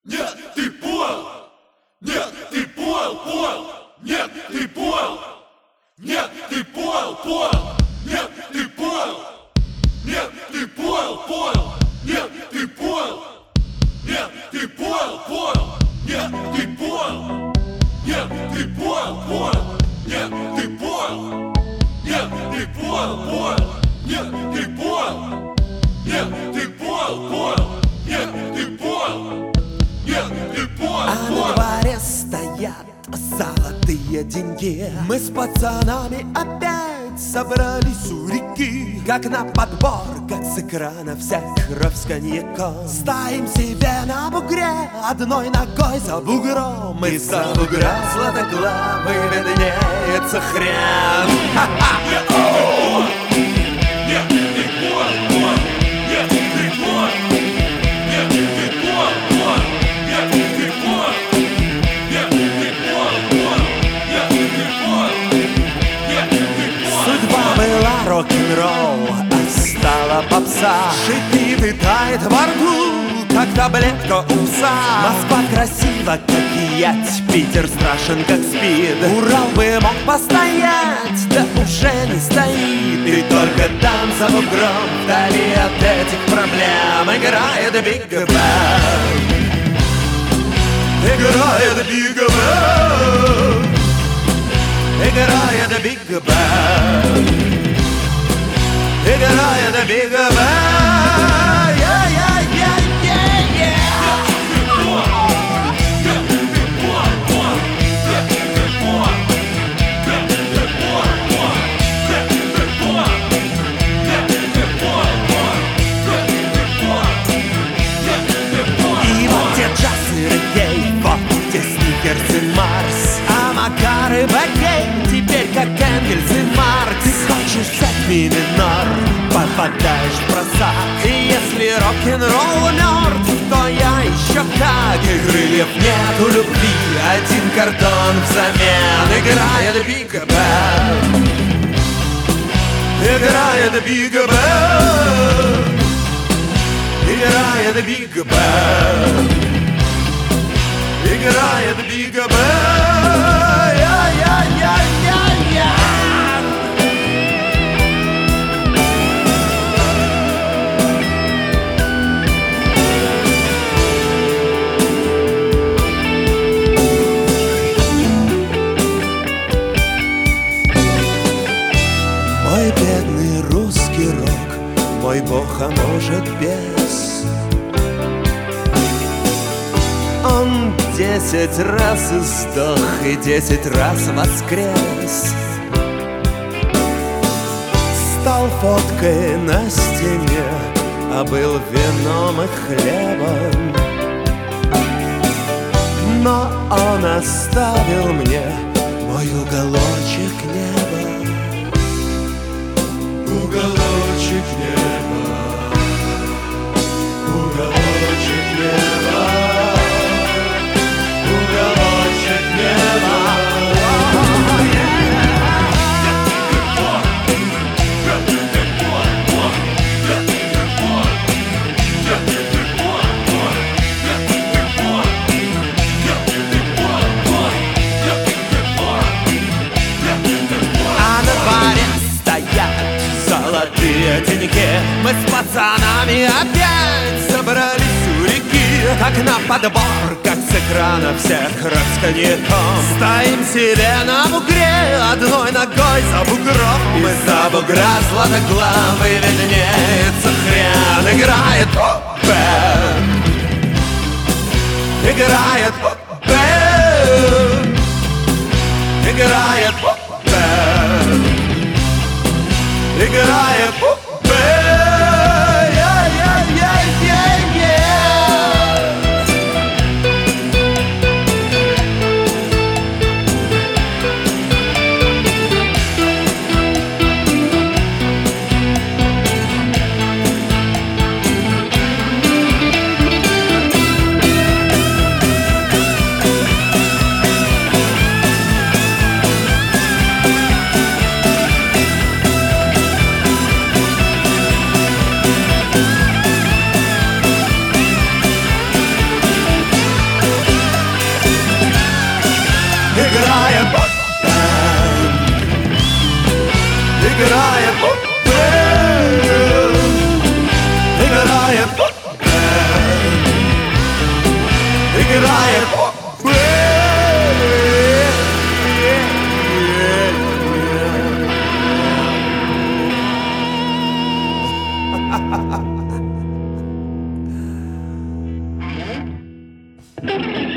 Нет, ты понял! Нет, ты понял, понял! Нет, ты понял! Нет, ты понял, понял! Нет, ты понял! Нет, ты понял, понял! Нет, ты понял! Нет, ты понял, понял! Нет, ты понял! Нет, ты понял, понял! Нет, ты понял! Нет, ты понял, понял! Нет, ты понял! Нет, ты понял, понял! Нет, ты понял! Нет, ты понял, А на дворе стоят золотые деньги. Мы с пацанами опять собрались у реки. Как на подбор, как с экрана вся кровь с коньяком. Ставим себе на бугре, одной ногой за бугром. Из-за бугра златоглавый виднеется хрен. Нет, ты понял, понял! Нет, ты понял! Нет, ты понял, понял! Нет, ты понял! Нет, ты понял, понял! Нет, ты понял! Нет, ты понял! Судьба была рок-н-ролл, а стала попса. Шипит и тает во рту, как таблетка у пса. Москва красива, как ять, Питер страшен, как спид. Урал бы мог постоять, да уже не стоит. И только там, за бугром, вдали от этих проблем, играет Биг Бен. Играет Биг Бен. Играет Биг Бен. Играет Биг Бен. И вот те джаз и реггей, вот те сникерс и Марс. А Макар и Бакей теперь как Энгельс и Маркс. Ты хочешь взять ми минор, попадаешь в просак. И если рок-н-ролл мертв, то я еще как. И крыльев нет у любви, один картон взамен. Играет Биг Бен. Играет Биг Бен. Играет Биг Бен. Играет Биг Бен. Мой бедный русский рок, мой бог, а может бес. Он 10 раз издох и 10 раз воскрес. Стал фоткой на стене, а был вином и хлебом. Но он оставил мне мой уголочек неба. Уголочек неба, уголочек неба, уголочек неба. А на дворе стоят золотые деньги. Мы с пацанами опять собрались у реки. Как на подбор, как с экрана вся кровь с коньяком. Стоим себе на бугре, одной ногой за бугром. Из-за бугра златоглавый виднеется хрен. Играет Бен. Играет Бен. Играет Бен. Играет Бен. Thank you.